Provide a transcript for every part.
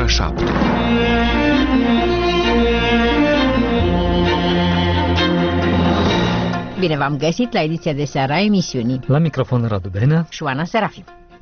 7. Bine v-am găsit la ediția de seară a emisiunii. La microfon Radu Benea și Oana Serafim.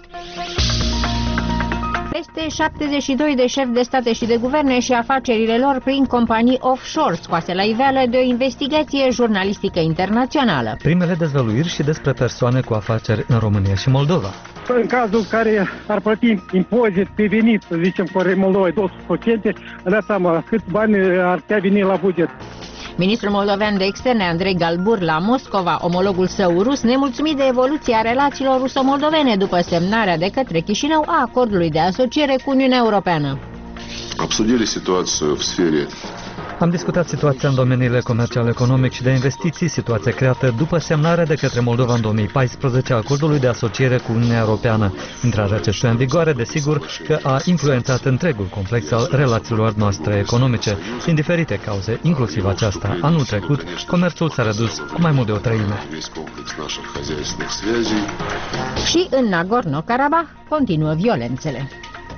Peste 72 de șefi de state și de guverne și afacerile lor prin companii offshore scoase la iveală de o investigație jurnalistică internațională. Primele dezvăluiri și despre persoane cu afaceri în România și Moldova. În cazul în care ar plăti impozit pe venit, să zicem, cu Moldova 200%, dați seama câți bani ar putea veni la buget. Ministrul moldovean de externe, Andrei Galbur, la Moscova, omologul său rus, nemulțumit de evoluția relațiilor ruso-moldovene după semnarea de către Chișinău a acordului de asociere cu Uniunea Europeană. Am discutat situația în domeniile comercial, economic și de investiții, situația creată după semnarea de către Moldova în 2014 a acordului de asociere cu Uniunea Europeană. Intrarea acestuia în vigoare, desigur, că a influențat întregul complex al relațiilor noastre economice. Din diferite cauze, inclusiv aceasta, anul trecut, comerțul s-a redus cu mai mult de o treime. Și în Nagorno-Karabakh continuă violențele.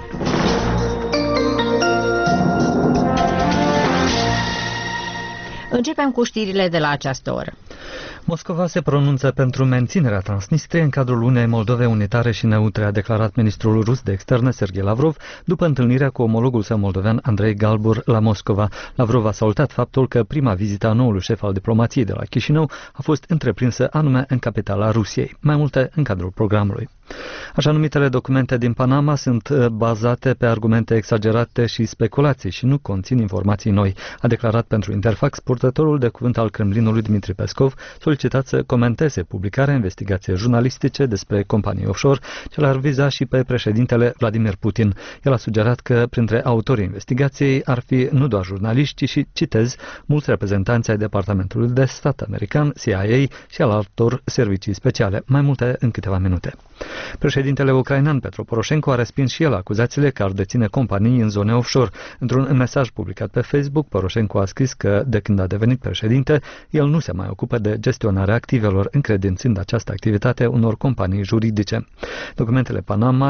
Începem cu știrile de la această oră. Moscova se pronunță pentru menținerea Transnistriei în cadrul unei Moldove unitare și neutre, a declarat ministrul rus de externe Sergei Lavrov după întâlnirea cu omologul său moldovean Andrei Galbur la Moscova. Lavrov a salutat faptul că prima vizită a noului șef al diplomației de la Chișinău a fost întreprinsă anume în capitala Rusiei. Mai multe în cadrul programului. Așa numitele documente din Panama sunt bazate pe argumente exagerate și speculații și nu conțin informații noi, a declarat pentru Interfax purtătorul de cuvânt al Kremlinului Dmitri Peskov, solicitat să comenteze publicarea investigației jurnalistice despre companii offshore, ce l-ar viza și pe președintele Vladimir Putin. El a sugerat că printre autorii investigației ar fi nu doar jurnaliști, ci și, citez, mulți reprezentanți ai Departamentului de Stat american, CIA și al altor servicii speciale. Mai multe în câteva minute. Președintele ucrainean Petro Poroșenko a respins și el acuzațiile că ar deține companii în zone offshore. Într-un mesaj publicat pe Facebook, Poroșenko a scris că de când a devenit președinte, el nu se mai ocupă de gestionarea activelor, încredințând această activitate unor companii juridice. Documentele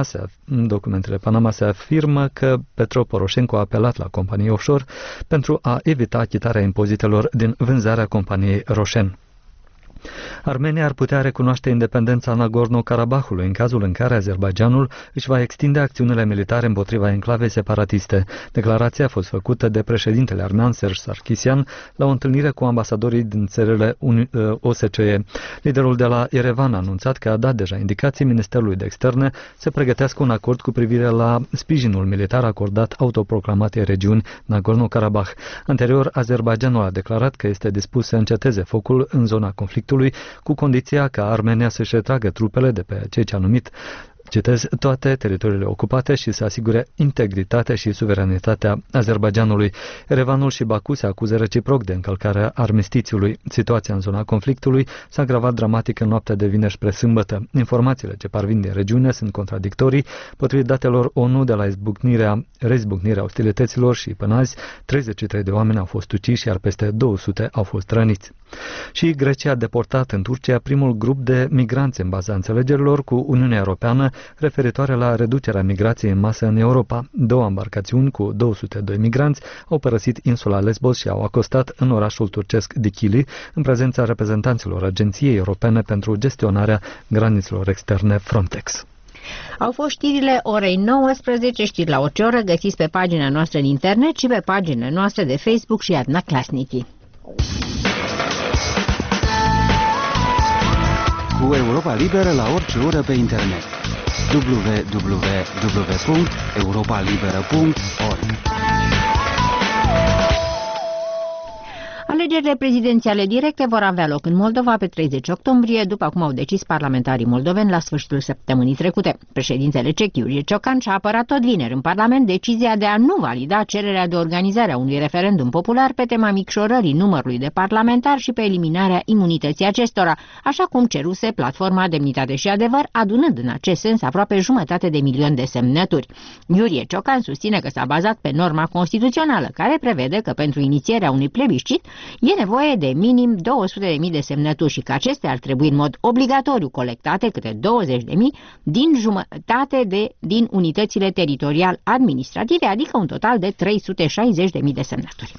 Panama se afirmă că Petro Poroșenko a apelat la companii offshore pentru a evita achitarea impozitelor din vânzarea companiei Roșen. Armenia ar putea recunoaște independența Nagorno-Karabahului în cazul în care Azerbaidjanul își va extinde acțiunile militare împotriva enclavei separatiste. Declarația a fost făcută de președintele armean Serge Sarkisian la o întâlnire cu ambasadorii din țările OSCE. Liderul de la Yerevan a anunțat că a dat deja indicații Ministerului de Externe să pregătească un acord cu privire la sprijinul militar acordat autoproclamatei regiuni Nagorno-Karabakh. Anterior, Azerbaidjanul a declarat că este dispus să înceteze focul în zona conflictului, cu condiția ca Armenia să-și retragă trupele de pe ceea ce a numit, citez, toate teritoriile ocupate și să asigure integritatea și suveranitatea Azerbaidjanului. Erevanul și Baku se acuză reciproc de încălcarea armistițiului. Situația în zona conflictului s-a agravat dramatic în noaptea de vineri spre sâmbătă. Informațiile ce parvin din regiune sunt contradictorii. Potrivit datelor ONU, de la rezbucnirea ostilităților și până azi, 33 de oameni au fost uciși, iar peste 200 au fost răniți. Și Grecia a deportat în Turcia primul grup de migranți în baza înțelegerilor cu Uniunea Europeană referitoare la reducerea migrației în masă în Europa. 2 embarcațiuni cu 202 migranți au părăsit insula Lesbos și au acostat în orașul turcesc Dikili, în prezența reprezentanților Agenției Europene pentru gestionarea granițelor externe Frontex. Au fost știrile orei 19, știri la orice oră, găsiți pe pagina noastră în internet și pe paginile noastre de Facebook și Adna Klasniki. Cu Europa Liberă la orice oră pe internet. www.europalibera.org. Alegerile prezidențiale directe vor avea loc în Moldova pe 30 octombrie, după cum au decis parlamentarii moldoveni la sfârșitul săptămânii trecute. Președintele ceh Iurie Ciocan și-a apărat tot vineri în Parlament decizia de a nu valida cererea de organizare a unui referendum popular pe tema micșorării numărului de parlamentari și pe eliminarea imunității acestora, așa cum ceruse platforma Demnitate și Adevăr, adunând în acest sens aproape 500.000 de semnături. Iurie Ciocan susține că s-a bazat pe norma constituțională, care prevede că pentru inițierea unui plebiscit e nevoie de minim 200.000 de semnături și că acestea ar trebui în mod obligatoriu colectate câte 20.000 din jumătate din unitățile teritorial administrative, adică un total de 360.000 de semnături.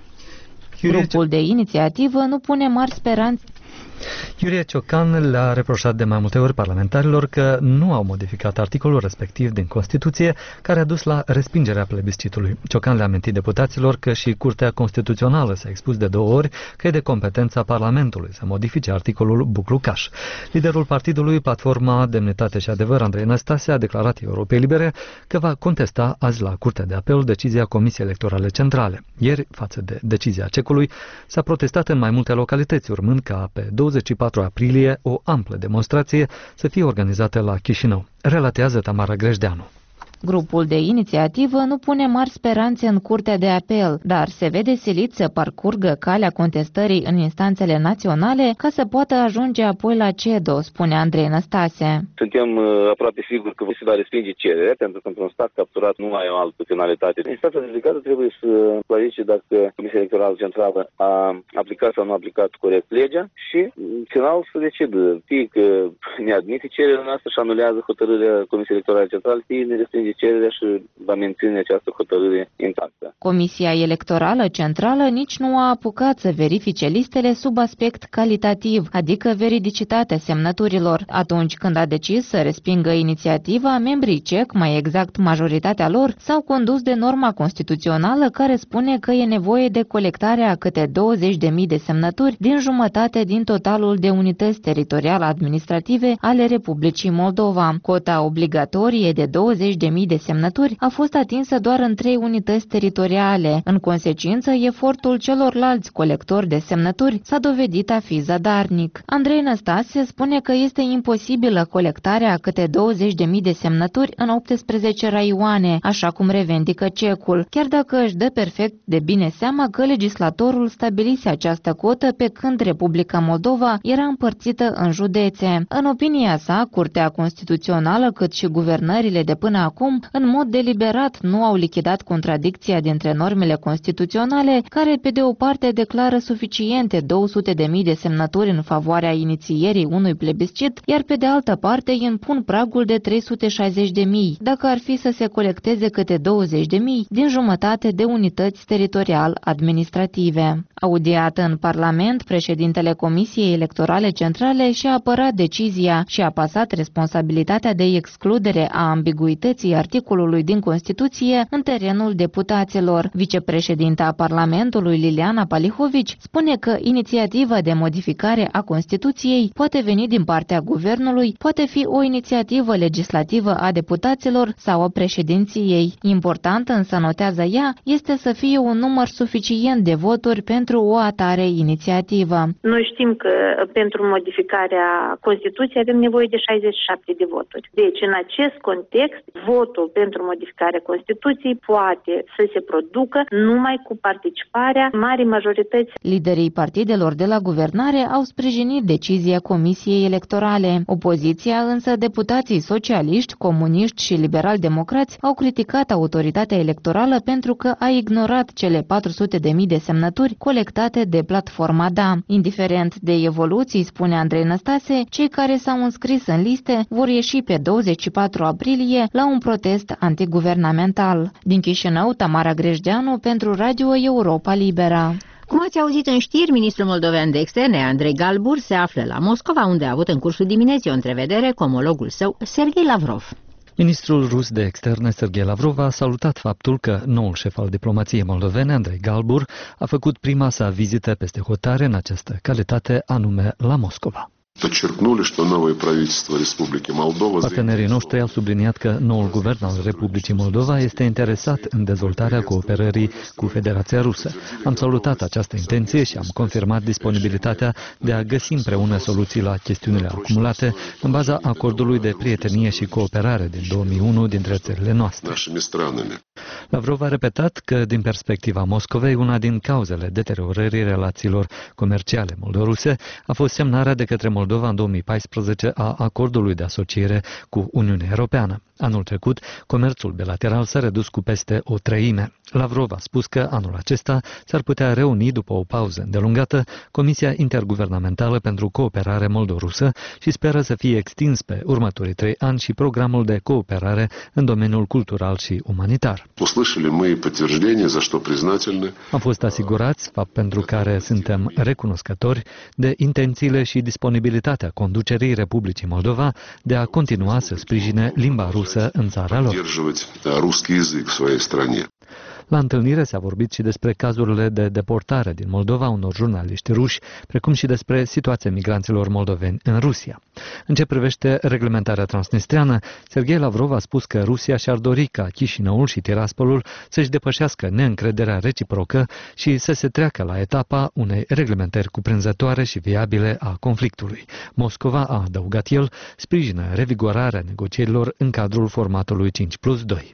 Grupul de inițiativă nu pune mari speranțe. Iurie Ciocan le-a reproșat de mai multe ori parlamentarilor că nu au modificat articolul respectiv din Constituție, care a dus la respingerea plebiscitului. Ciocan le-a amintit deputaților că și Curtea Constituțională s-a expus de 2 ori că e de competența Parlamentului să modifice articolul Buclucaș. Liderul partidului Platforma Demnitate și Adevăr, Andrei Năstase, a declarat Europei Libere că va contesta azi la Curtea de Apel decizia Comisiei Electorale Centrale. Ieri, față de decizia CEC-ului, s-a protestat în mai multe localități, urmând ca pe 24 aprilie o amplă demonstrație să fie organizată la Chișinău. Relatează Tamara Grejdeanu. Grupul de inițiativă nu pune mari speranțe în Curtea de Apel, dar se vede silit să parcurgă calea contestării în instanțele naționale ca să poată ajunge apoi la CEDO, spune Andrei Năstase. Suntem aproape siguri că se va respinge cererea, pentru că într-un stat capturat nu ai o altă finalitate. Instanța delegată trebuie să clarifice dacă Comisia Electorală Centrală a aplicat sau nu a aplicat corect legea și, în final, să decidă. Fie că ne admite cererea noastră și anulează hotărârea Comisiei Electorale Centrale, fie ne respinge cererea și va menține această hotărâre intactă. Comisia Electorală Centrală nici nu a apucat să verifice listele sub aspect calitativ, adică veridicitatea semnăturilor. Atunci când a decis să respingă inițiativa, membrii CEC, mai exact majoritatea lor, s-au condus de norma constituțională care spune că e nevoie de colectarea câte 20.000 de semnături din jumătate din totalul de unități teritoriale administrative ale Republicii Moldova. Cota obligatorie de 20.000 de semnături a fost atinsă doar în 3 unități teritoriale. În consecință, efortul celorlalți colectori de semnături s-a dovedit a fi zadarnic. Andrei Năstase spune că este imposibilă colectarea câte 20.000 de semnături în 18 raioane, așa cum revendică CEC-ul, chiar dacă își dă perfect de bine seama că legislatorul stabilise această cotă pe când Republica Moldova era împărțită în județe. În opinia sa, Curtea Constituțională cât și guvernările de până acum în mod deliberat nu au lichidat contradicția dintre normele constituționale, care pe de o parte declară suficiente 200.000 de semnături în favoarea inițierii unui plebiscit, iar pe de altă parte îi impun pragul de 360.000, dacă ar fi să se colecteze câte 20.000 din jumătate de unități teritorial administrative. Audiată în Parlament, președintele Comisiei Electorale Centrale și-a apărat decizia și a pasat responsabilitatea de excludere a ambiguității articolului din Constituție în terenul deputaților. Vicepreședinta Parlamentului Liliana Palihovici spune că inițiativa de modificare a Constituției poate veni din partea guvernului, poate fi o inițiativă legislativă a deputaților sau a președinției. Important, însă notează ea, este să fie un număr suficient de voturi pentru o atare inițiativă. Noi știm că pentru modificarea Constituției avem nevoie de 67 de voturi. Deci, în acest context, votul pentru modificarea Constituției poate să se producă numai cu participarea marii majorități. Liderii partidelor de la guvernare au sprijinit decizia Comisiei Electorale. Opoziția, însă, deputații socialiști, comuniști și liberal-democrați au criticat autoritatea electorală pentru că a ignorat cele 400.000 de semnături colectate de platforma DA. Indiferent de evoluții, spune Andrei Năstase, cei care s-au înscris în liste vor ieși pe 24 aprilie la un protest antiguvernamental. Din Chișinău, Tamara Grejdeanu pentru Radio Europa Libera. Cum ați auzit în știri, ministrul moldovean de externe, Andrei Galbur, se află la Moscova, unde a avut în cursul dimineții o întrevedere cu omologul său, Serghei Lavrov. Ministrul rus de externe, Serghei Lavrov, a salutat faptul că noul șef al diplomației moldovene, Andrei Galbur, a făcut prima sa vizită peste hotare în această calitate, anume la Moscova. Partenerii noștri au subliniat că noul guvern al Republicii Moldova este interesat în dezvoltarea cooperării cu Federația Rusă. Am salutat această intenție și am confirmat disponibilitatea de a găsi împreună soluții la chestiunile acumulate în baza acordului de prietenie și cooperare din 2001 dintre țările noastre. Lavrov a repetat că, din perspectiva Moscovei, una din cauzele deteriorării relațiilor comerciale moldoruse a fost semnarea de către Moldova în 2014 a acordului de asociere cu Uniunea Europeană. Anul trecut, comerțul bilateral s-a redus cu peste o treime. Lavrov a spus că anul acesta s-ar putea reuni după o pauză îndelungată Comisia Interguvernamentală pentru Cooperare Moldorusă și speră să fie extins pe următorii 3 ani și programul de cooperare în domeniul cultural și umanitar. Am fost asigurați, fapt pentru care suntem recunoscători, de intențiile și disponibilitatea conducerii Republicii Moldova de a continua să sprijine limba rusă în țara lor. La întâlnire s-a vorbit și despre cazurile de deportare din Moldova unor jurnaliști ruși, precum și despre situația migranților moldoveni în Rusia. În ce privește reglementarea transnistreană, Serghei Lavrov a spus că Rusia și-ar dori ca Chișinăul și Tiraspolul să-și depășească neîncrederea reciprocă și să se treacă la etapa unei reglementări cuprinzătoare și viabile a conflictului. Moscova, a adăugat el, sprijină revigorarea negocierilor în cadrul formatului 5+2.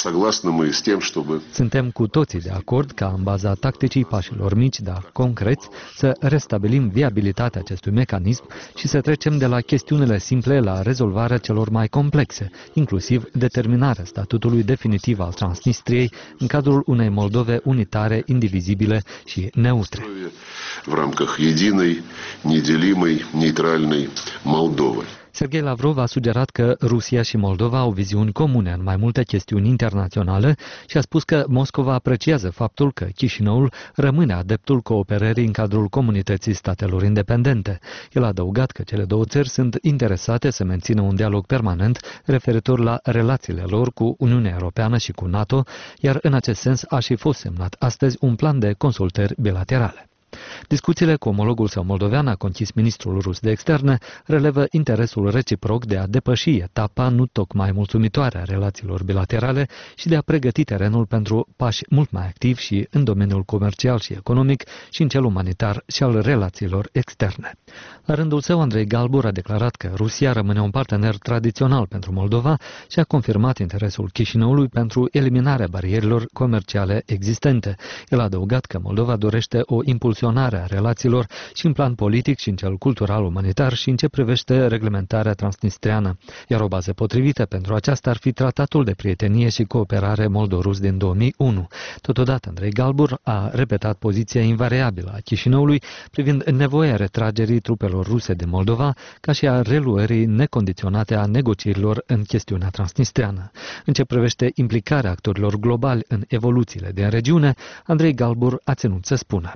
Suntem cu toții de acord ca în baza tacticii pașilor mici, dar concreți, să restabilim viabilitatea acestui mecanism și să trecem de la chestiunile simple la rezolvarea celor mai complexe, inclusiv determinarea statutului definitiv al Transnistriei în cadrul unei Moldove unitare, indivizibile și neutre. În рамках единой, неделимой, нейтральной Молдовы. Serghei Lavrov a sugerat că Rusia și Moldova au viziuni comune în mai multe chestiuni internaționale și a spus că Moscova apreciază faptul că Chișinăul rămâne adeptul cooperării în cadrul comunității statelor independente. El a adăugat că cele două țări sunt interesate să mențină un dialog permanent referitor la relațiile lor cu Uniunea Europeană și cu NATO, iar în acest sens a și fost semnat astăzi un plan de consultări bilaterale. Discuțiile cu omologul său moldovean, a conchis ministrul rus de externe, relevă interesul reciproc de a depăși etapa nu tocmai mulțumitoare a relațiilor bilaterale și de a pregăti terenul pentru pași mult mai activi și în domeniul comercial și economic și în cel umanitar și al relațiilor externe. La rândul său, Andrei Galbur a declarat că Rusia rămâne un partener tradițional pentru Moldova și a confirmat interesul Chișinăului pentru eliminarea barierelor comerciale existente. El a adăugat că Moldova dorește o impulsionare a relațiilor și în plan politic și în cel cultural umanitar și în ce privește reglementarea transnistreană, iar o bază potrivită pentru aceasta ar fi Tratatul de Prietenie și Cooperare Moldorus din 2001. Totodată, Andrei Galbur a repetat poziția invariabilă a Chișinăului privind nevoia retragerii trupelor ruse din Moldova, ca și a reluării necondiționate a negocierilor în chestiunea transnistreană. În ce privește implicarea actorilor globali în evoluțiile din regiune, Andrei Galbur a ținut să spună: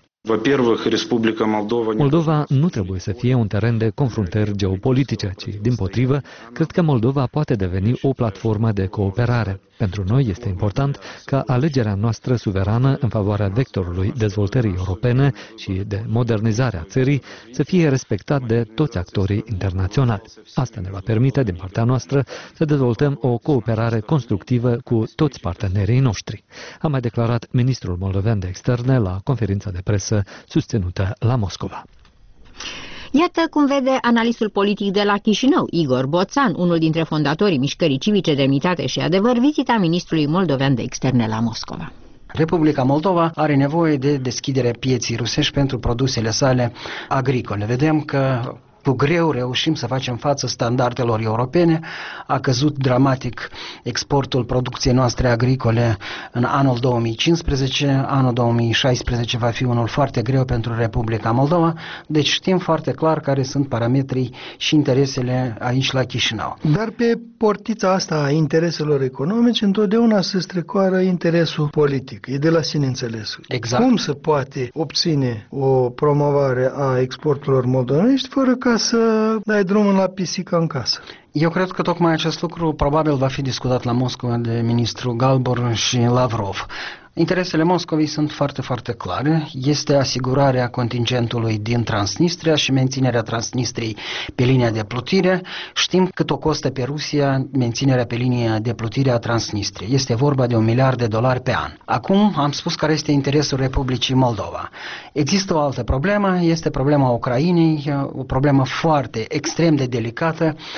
Moldova nu trebuie să fie un teren de confruntări geopolitice, ci, dimpotrivă, cred că Moldova poate deveni o platformă de cooperare. Pentru noi este important ca alegerea noastră suverană în favoarea vectorului dezvoltării europene și de modernizarea țării să fie respectat de toți actorii internaționali. Asta ne va permite, din partea noastră, să dezvoltăm o cooperare constructivă cu toți partenerii noștri, a mai declarat ministrul moldovean de externe la conferința de presă susținută la Moscova. Iată cum vede analistul politic de la Chișinău, Igor Boțan, unul dintre fondatorii Mișcării Civice, Demnitate și Adevăr, vizita ministrului moldovean de externe la Moscova. Republica Moldova are nevoie de deschiderea pieții rusești pentru produsele sale agricole. Vedem că cu greu reușim să facem față standardelor europene. A căzut dramatic exportul producției noastre agricole în anul 2015. Anul 2016 va fi unul foarte greu pentru Republica Moldova. Deci știm foarte clar care sunt parametrii și interesele aici la Chișinău. Dar pe portița asta a intereselor economice întotdeauna se strecoară interesul politic. E de la sine înțeles. Exact. Cum se poate obține o promovare a exporturilor moldovenești fără ca să dai drumul la pisică în casă? Eu cred că tocmai acest lucru probabil va fi discutat la Moscova de ministrul Galbur și Lavrov. Interesele Moscovei sunt foarte, foarte clare. Este asigurarea contingentului din Transnistria și menținerea Transnistriei pe linia de plutire. Știm cât o costă pe Rusia menținerea pe linia de plutire a Transnistriei. Este vorba de $1 miliard pe an. Acum am spus care este interesul Republicii Moldova. Există o altă problemă, este problema Ucrainei, o problemă foarte, extrem de delicată,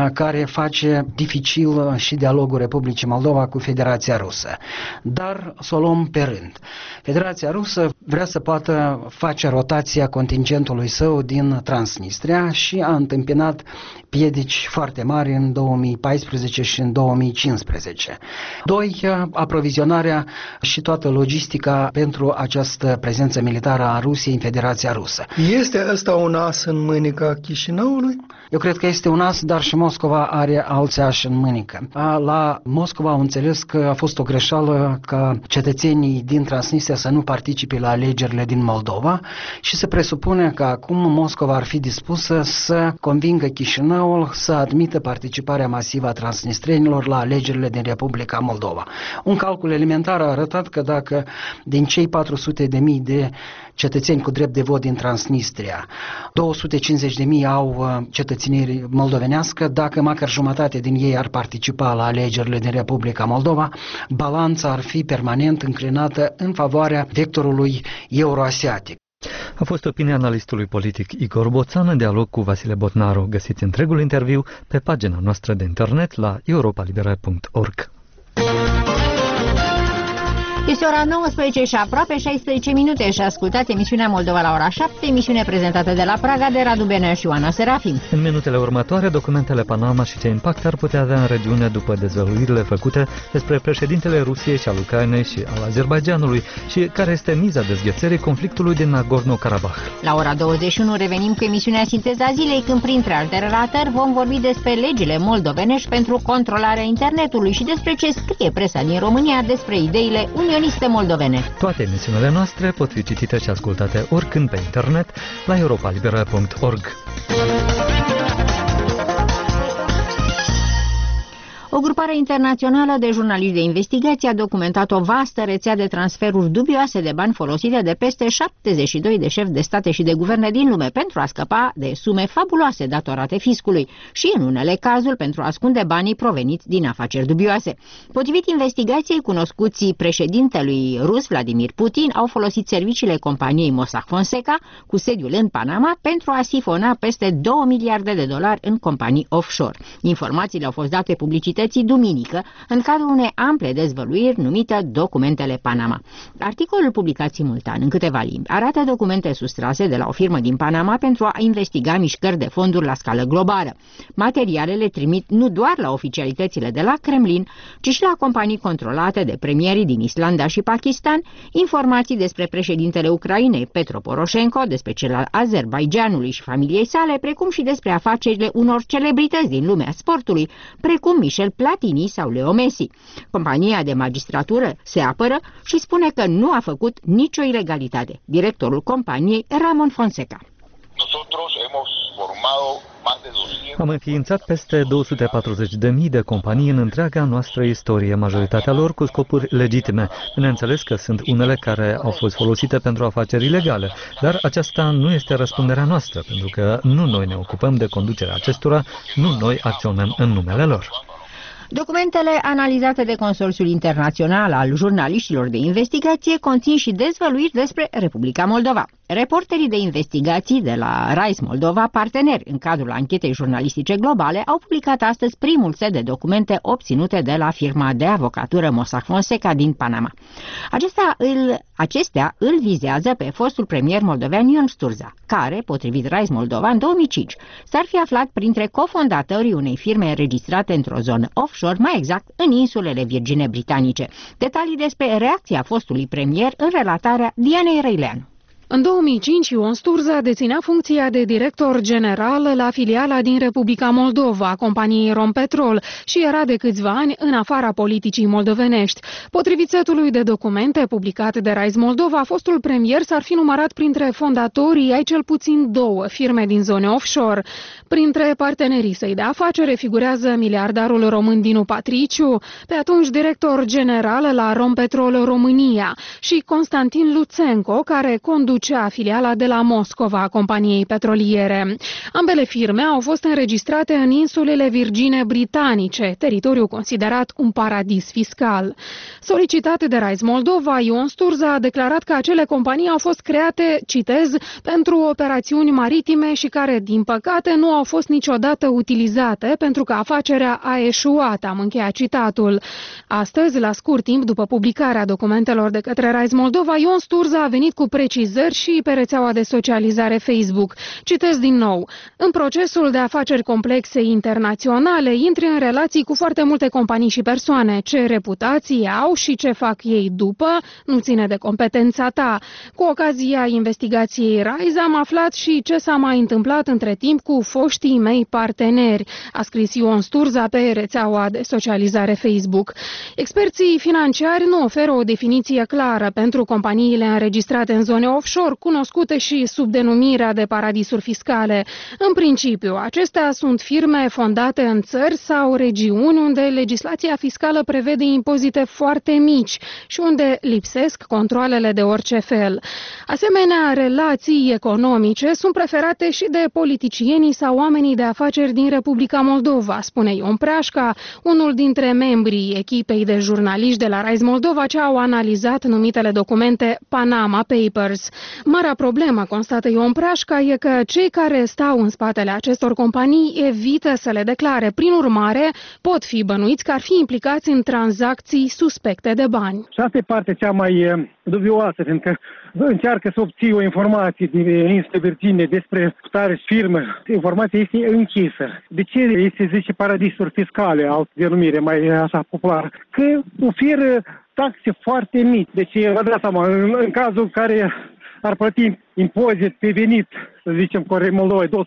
care face dificil și dialogul Republicii Moldova cu Federația Rusă. Dar să o luăm pe rând. Federația Rusă vrea să poată face rotația contingentului său din Transnistria și a întâmpinat piedici foarte mari în 2014 și în 2015. 2. Aprovizionarea și toată logistica pentru această prezență militară a Rusiei în Federația Rusă. Este ăsta un as în mânica Chișinăului? Eu cred că este un as, dar și Moscova are alți ași în mânică. La Moscova au înțeles că a fost o greșeală ca cetățenii din Transnistria să nu participe la alegerile din Moldova și se presupune că acum Moscova ar fi dispusă să convingă Chișinăul să admită participarea masivă a transnistrienilor la alegerile din Republica Moldova. Un calcul elementar a arătat că dacă din cei 400.000 de cetățeni cu drept de vot din Transnistria, 250.000 au cetățenie moldovenească, dacă măcar jumătate din ei ar participa la alegerile din Republica Moldova, balanța ar fi permanent înclinată în favoarea vectorului euroasiatic. A fost opinia analistului politic Igor Boțan în dialog cu Vasile Botnaru. Găsiți întregul interviu pe pagina noastră de internet la europalibera.org. Este ora 19 și aproape 16 minute și ascultați emisiunea Moldova la ora 7, emisiune prezentată de la Praga de Radu Benea și Ioana Serafim. În minutele următoare, documentele Panama și ce impact ar putea avea în regiune după dezvăluirile făcute despre președintele Rusiei și al Ucrainei și al Azerbaidjanului și care este miza dezghețării conflictului din Nagorno-Karabakh. La ora 21 revenim cu emisiunea Sinteza Zilei, când printre alte relatări vom vorbi despre legile moldovenești pentru controlarea internetului și despre ce scrie presa din România despre ideile unioniste moldovene. Toate emisiunile noastre pot fi citite și ascultate oricând pe internet la europalibera.org. O grupare internațională de jurnaliști de investigație a documentat o vastă rețea de transferuri dubioase de bani folosite de peste 72 de șefi de state și de guverne din lume pentru a scăpa de sume fabuloase datorate fiscului și, în unele cazuri, pentru a ascunde banii proveniți din afaceri dubioase. Potrivit investigației, cunoscuții președintelui rus Vladimir Putin au folosit serviciile companiei Mossack Fonseca, cu sediul în Panama, pentru a sifona peste 2 miliarde de dolari în companii offshore. Informațiile au fost date publicității duminică, în cadrul unei ample dezvăluiri numită Documentele Panama. Articolul publicat simultan în câteva limbi arată documente sustrase de la o firmă din Panama pentru a investiga mișcări de fonduri la scală globală. Materialele trimit nu doar la oficialitățile de la Kremlin, ci și la companii controlate de premierii din Islanda și Pakistan, informații despre președintele Ucrainei Petro Poroșenko, despre cel al Azerbaidjanului și familiei sale, precum și despre afacerile unor celebrități din lumea sportului, precum Michel Platini sau Leo Messi. Compania de magistratură se apără și spune că nu a făcut nicio ilegalitate. Directorul companiei, Ramon Fonseca. Am înființat peste 240.000 de companii în întreaga noastră istorie, majoritatea lor cu scopuri legitime. Bineînțeles că sunt unele care au fost folosite pentru afaceri ilegale, dar aceasta nu este răspunderea noastră, pentru că nu noi ne ocupăm de conducerea acestora, nu noi acționăm în numele lor. Documentele analizate de Consorțiul Internațional al Jurnaliștilor de Investigație conțin și dezvăluiri despre Republica Moldova. Reporterii de investigații de la Rise Moldova, parteneri în cadrul anchetei jurnalistice globale, au publicat astăzi primul set de documente obținute de la firma de avocatură Mossack Fonseca din Panama. Acestea îl vizează pe fostul premier moldovean Ion Sturza, care, potrivit Rise Moldova, în 2005 s-ar fi aflat printre cofondatorii unei firme înregistrate într-o zonă offshore, mai exact în insulele Virgine Britanice. Detalii despre reacția fostului premier în relatarea Dianei Răileanu. În 2005, Ion Sturza deținea funcția de director general la filiala din Republica Moldova, companiei Rompetrol, și era de câțiva ani în afara politicii moldovenești. Potrivit setului de documente publicat de Rise Moldova, fostul premier s-ar fi numărat printre fondatorii ai cel puțin 2 firme din zone offshore. Printre partenerii săi de afacere figurează miliardarul român Dinu Patriciu, pe atunci director general la Rompetrol România, și Constantin Luțenco, care conduce Bucea, filiala de la Moscova a companiei petroliere. Ambele firme au fost înregistrate în insulele Virgine Britanice, teritoriu considerat un paradis fiscal. Solicitat de Rise Moldova, Ion Sturza a declarat că acele companii au fost create, citez, pentru operațiuni maritime și care, din păcate, nu au fost niciodată utilizate pentru că afacerea a eșuat, am încheiat citatul. Astăzi, la scurt timp după publicarea documentelor de către Rise Moldova, Ion Sturza a venit cu precizări și pe rețeaua de socializare Facebook. Citez din nou. În procesul de afaceri complexe internaționale, intri în relații cu foarte multe companii și persoane. Ce reputații au și ce fac ei după nu ține de competența ta. Cu ocazia investigației Rise am aflat și ce s-a mai întâmplat între timp cu foștii mei parteneri, a scris Ion Sturza pe rețeaua de socializare Facebook. Experții financiari nu oferă o definiție clară pentru companiile înregistrate în zone offshore, cunoscute și sub denumirea de paradisuri fiscale. În principiu, acestea sunt firme fondate în țări sau regiuni unde legislația fiscală prevede impozite foarte mici și unde lipsesc controalele de orice fel. Asemenea, relații economice sunt preferate și de politicienii sau oamenii de afaceri din Republica Moldova, spune Ion Preașca, unul dintre membrii echipei de jurnaliști de la Rise Moldova ce au analizat numitele documente Panama Papers. Marea problemă, constată Ion Preașca, e că cei care stau în spatele acestor companii evită să le declare. Prin urmare, pot fi bănuiți că ar fi implicați în tranzacții suspecte de bani. Și asta e partea cea mai dubioasă, pentru că încearcă să obții o informație din insule Virgine despre tare firmă. Informația este închisă. De ce se zice paradisuri fiscale, altă denumire mai așa populară? Că oferă taxe foarte mici. Deci, vă dați seama, în cazul în care ar plăti impozit pe venit, să zicem, Corei Moldovei 200%,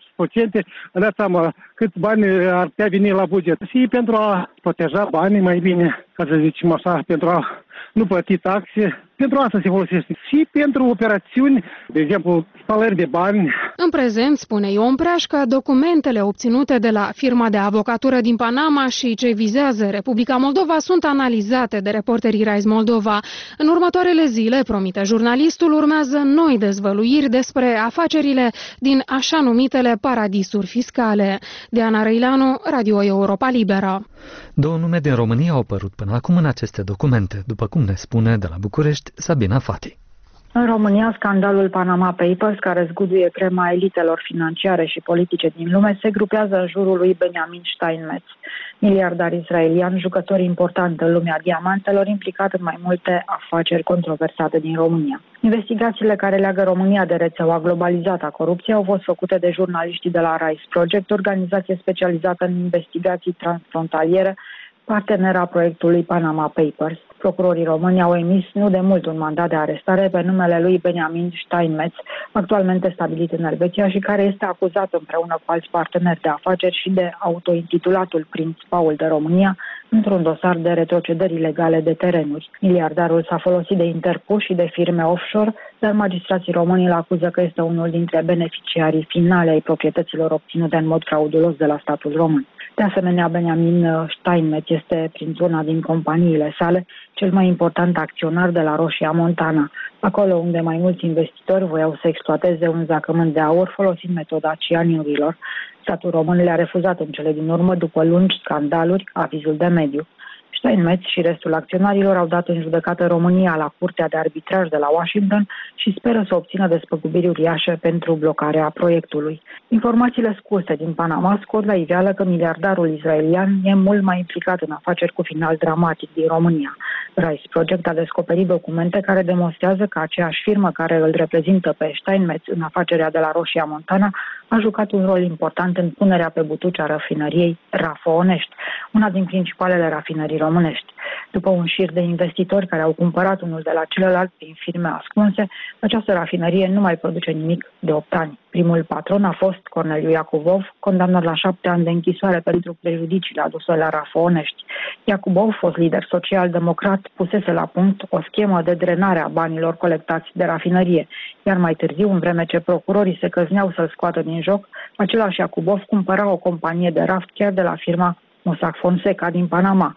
vă dați seama cât bani ar putea veni la buget. Și pentru a proteja banii mai bine, ca să zicem așa, pentru a nu plăti taxe, pentru asta se folosește și pentru operațiuni, de exemplu, spălări de bani. În prezent, spune Ion Preașca, documentele obținute de la firma de avocatură din Panama și ce vizează Republica Moldova sunt analizate de reporterii Rise Moldova. În următoarele zile, promite jurnalistul, urmează noi dezvăluiri despre afacerile din așa numitele paradisuri fiscale. Diana Răileanu, Radio Europa Liberă. Două nume din România au apărut până acum în aceste documente, după cum ne spune de la București Sabina Fati. În România, scandalul Panama Papers, care zguduie crema elitelor financiare și politice din lume, se grupează în jurul lui Benjamin Steinmetz, miliardar israelian, jucător important în lumea diamantelor, implicat în mai multe afaceri controversate din România. Investigațiile care leagă România de rețeaua globalizată a corupției au fost făcute de jurnaliștii de la Rise Project, organizație specializată în investigații transfrontaliere, partenera proiectului Panama Papers. Procurorii români au emis nu de mult un mandat de arestare pe numele lui Benjamin Steinmetz, actualmente stabilit în Elveția și care este acuzat împreună cu alți parteneri de afaceri și de autointitulatul Prinț Paul de România într-un dosar de retrocedări ilegale de terenuri. Miliardarul s-a folosit de interpuși și de firme offshore, dar magistrații români îl acuză că este unul dintre beneficiarii finale ai proprietăților obținute în mod fraudulos de la statul român. De asemenea, Benjamin Steinmetz este, prin una din companiile sale, cel mai important acționar de la Roșia Montana, acolo unde mai mulți investitori voiau să exploateze un zacământ de aur folosind metoda cianurilor. Statul român le-a refuzat în cele din urmă, după lungi scandaluri, avizul de mediu. Steinmetz și restul acționarilor au dat în judecată România la Curtea de Arbitraj de la Washington și speră să obțină despăgubiri uriașe pentru blocarea proiectului. Informațiile scurse din Panama scot la iveală că miliardarul israelian e mult mai implicat în afaceri cu final dramatic din România. Rise Project a descoperit documente care demonstrează că aceeași firmă care îl reprezintă pe Steinmetz în afacerea de la Roșia Montana a jucat un rol important în punerea pe butuci a rafinăriei Rafă Onești, una din principalele rafinării românești. După un șir de investitori care au cumpărat unul de la celălalt prin firme ascunse, această rafinărie nu mai produce nimic de 8 ani. Primul patron a fost Corneliu Iacubov, condamnat la 7 ani de închisoare pentru prejudiciile aduse la Rafă Onești. Iacubov, fost lider social-democrat, pusese la punct o schemă de drenare a banilor colectați de rafinărie, iar mai târziu, în vreme ce procurorii se căzneau să-l scoată din joc, același Iacubov cumpăra o companie de raft chiar de la firma Mossack Fonseca din Panama.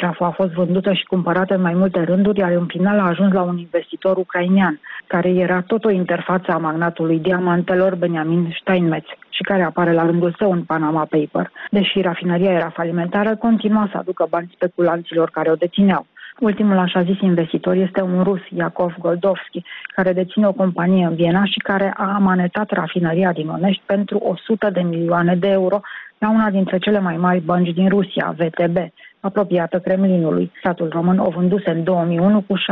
Praful a fost vândută și cumpărată în mai multe rânduri, iar în final a ajuns la un investitor ucrainean, care era tot o interfață a magnatului diamantelor Benjamin Steinmetz și care apare la rândul său în Panama Paper. Deși rafinăria era falimentară, continua să aducă bani speculanților care o dețineau. Ultimul așa zis investitor este un rus, Yakov Goldovski, care deține o companie în Viena și care a amanetat rafinăria din Onești pentru 100 de milioane de euro la una dintre cele mai mari bănci din Rusia, VTB, apropiată Kremlinului. Statul român o vânduse în 2001 cu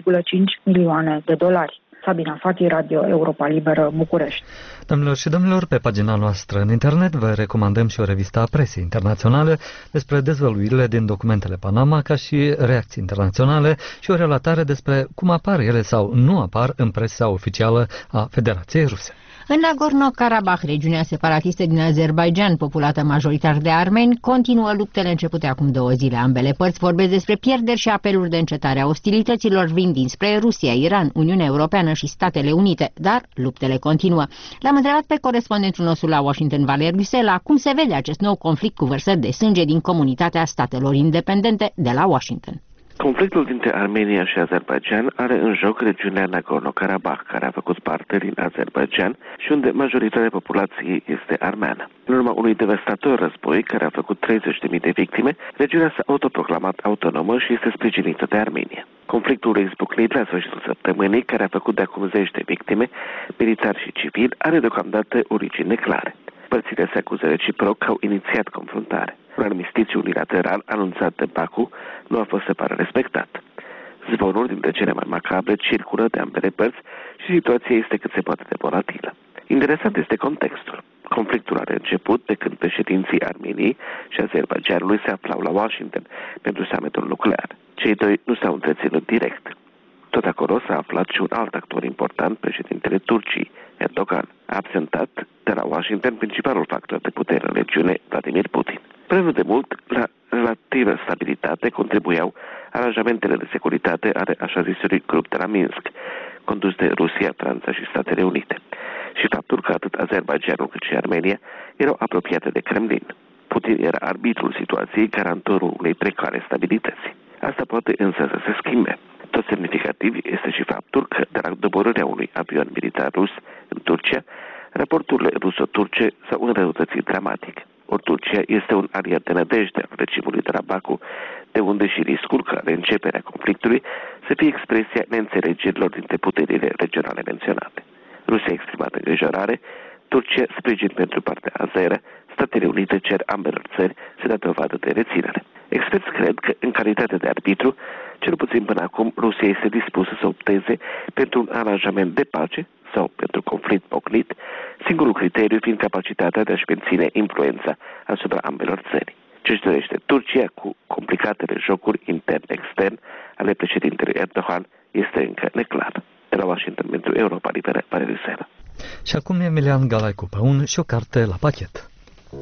7,5 milioane de dolari. Sabina Fati, Radio Europa Liberă, București. Domnilor și domnilor, pe pagina noastră în internet vă recomandăm și o revistă a presei internaționale despre dezvăluirile din documentele Panama, ca și reacții internaționale și o relatare despre cum apar ele sau nu apar în presa oficială a Federației Ruse. În Nagorno-Karabakh, regiunea separatistă din Azerbaidjan, populată majoritar de armeni, continuă luptele începute acum 2 zile. Ambele părți vorbesc despre pierderi și apeluri de încetare a ostilităților vin dinspre Rusia, Iran, Uniunea Europeană și Statele Unite, dar luptele continuă. L-am întrebat pe corespondentul nostru la Washington, Valer Gusela, cum se vede acest nou conflict cu vărsări de sânge din comunitatea statelor independente de la Washington. Conflictul dintre Armenia și Azerbaidjan are în joc regiunea Nagorno-Karabakh, care a făcut parte din Azerbaidjan și unde majoritatea populației este armeană. În urma unui devastator război care a făcut 30.000 de victime, regiunea s-a autoproclamat autonomă și este sprijinită de Armenia. Conflictul izbucnit la sfârșitul săptămânii, care a făcut de acum 10 de victime, militari și civili, are deocamdată origini neclare. Părțile se acuză reciproc că au inițiat confruntare. Un armistițiu unilateral anunțat de Baku nu a fost separat respectat. Zvonuri dintre cele mai macabre circulă de ambele părți și situația este cât se poate de volatilă. Interesant este contextul. Conflictul are început de când președinții Armeniei și Azerbaidjanului se aflau la Washington pentru summitul nuclear. Cei doi nu s-au întreținut direct. Tot acolo s-a aflat și un alt actor important, președintele Turciei, Erdogan. A absentat de la Washington principalul factor de putere în regiune, Vladimir Putin. Prea nu de mult, la relativă stabilitate contribuiau aranjamentele de securitate ale așa zisului grup de la Minsk, condus de Rusia, Franța și Statele Unite, și faptul că atât Azerbaidjanul cât și Armenia erau apropiate de Kremlin. Putin era arbitrul situației, garantorul unei precare stabilități. Asta poate însă să se schimbe. Tot semnificativ este și faptul că, de la doborârea unui avion militar rus în Turcia, raporturile ruso-turce s-au înrăutățit dramatic. Ori Turcia este un aliat de nădejde al regimului de la Baku, de unde și riscul ca reînceperea conflictului să fie expresia neînțelegerilor dintre puterile regionale menționate. Rusia a exprimat îngrijorare, Turcia sprijin pentru partea azeră, Statele Unite cer ambelor țări să dea dovadă de reținere. Experți cred că, în calitate de arbitru, cel puțin până acum, Rusia este dispusă să opteze pentru un aranjament de pace sau pentru conflict pocnit, singurul criteriu fiind capacitatea de a-și menține influența asupra ambelor țări. Ce-și dorește Turcia cu complicatele jocuri intern-extern ale președintelui Erdogan este încă neclar. De la Washington pentru Europa Liberă, Valer Gusela. Și acum Emilian Galai cu Păun și o carte la pachet.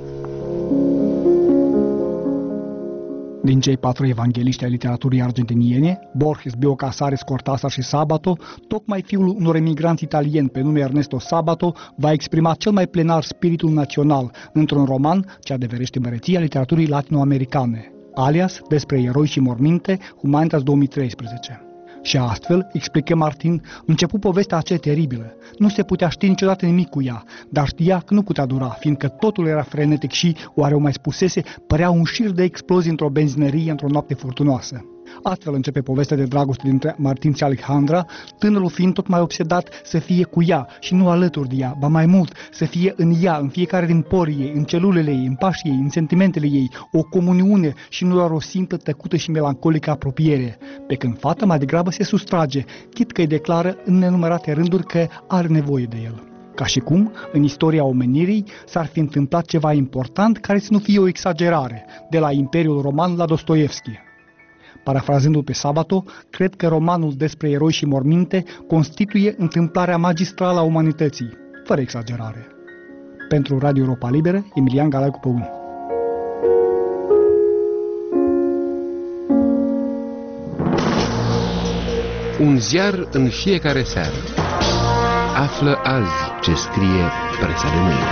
Din cei 4 evangeliști ai literaturii argentiniene, Borges, Beo Casares, Cortázar și Sabato, tocmai fiul unor emigranți italieni pe nume Ernesto Sabato va exprima cel mai plenar spiritul național într-un roman ce adeverește măreția literaturii latinoamericane, alias Despre eroi și morminte, Humanitas 2013. Și astfel, explică Martin, început povestea aceea teribilă. Nu se putea ști niciodată nimic cu ea, dar știa că nu putea dura, fiindcă totul era frenetic și, oare o mai spusese, părea un șir de explozii într-o benzinărie într-o noapte furtunoasă. Astfel începe povestea de dragoste dintre Martin și Alejandra, tânărul fiind tot mai obsedat să fie cu ea și nu alături de ea, ba mai mult, să fie în ea, în fiecare din porii ei, în celulele ei, în pașii ei, în sentimentele ei, o comuniune și nu doar o simplă, tăcută și melancolică apropiere, pe când fata mai degrabă se sustrage, chit că îi declară în nenumărate rânduri că are nevoie de el. Ca și cum, în istoria omenirii, s-ar fi întâmplat ceva important care să nu fie o exagerare, de la Imperiul Roman la Dostoevski. Parafrazându-l pe Sabato, cred că romanul Despre eroi și morminte constituie întâmplarea magistrală a umanității, fără exagerare. Pentru Radio Europa Liberă, Emilian Galai cu Păun. Un ziar în fiecare seară. Află azi ce scrie presa de mâine.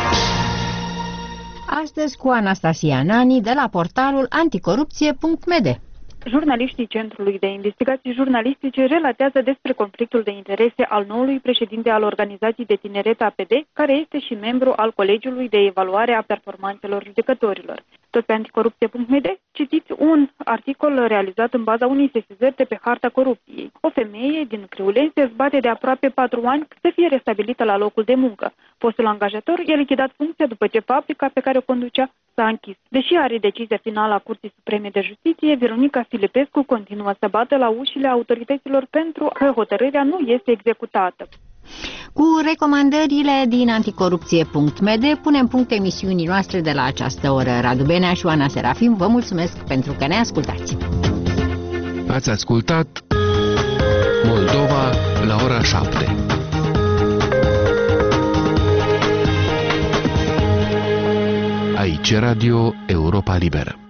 Astăzi cu Anastasia Nani de la portalul anticorupție.md. Jurnaliștii Centrului de Investigații Jurnalistice relatează despre conflictul de interese al noului președinte al organizației de tineret APD, care este și membru al Colegiului de Evaluare a Performanțelor Judecătorilor. Tot pe anticorupție.md citiți un articol realizat în baza unei sesizări de pe harta corupției. O femeie din Criuleni se zbate de aproape 4 ani să fie restabilită la locul de muncă. Fostul angajator i-a lichidat funcția după ce fabrica pe care o conducea s-a închis. Deși are decizia finală a Curții Supreme de Justiție, Veronica Filipescu continuă să bată la ușile autorităților pentru că hotărârea nu este executată. Cu recomandările din anticorupție.md punem punct emisiunii noastre de la această oră. Radu Benea și Oana Serafim vă mulțumesc pentru că ne ascultați. Ați ascultat Moldova la ora 7. Aici Radio Europa Liberă.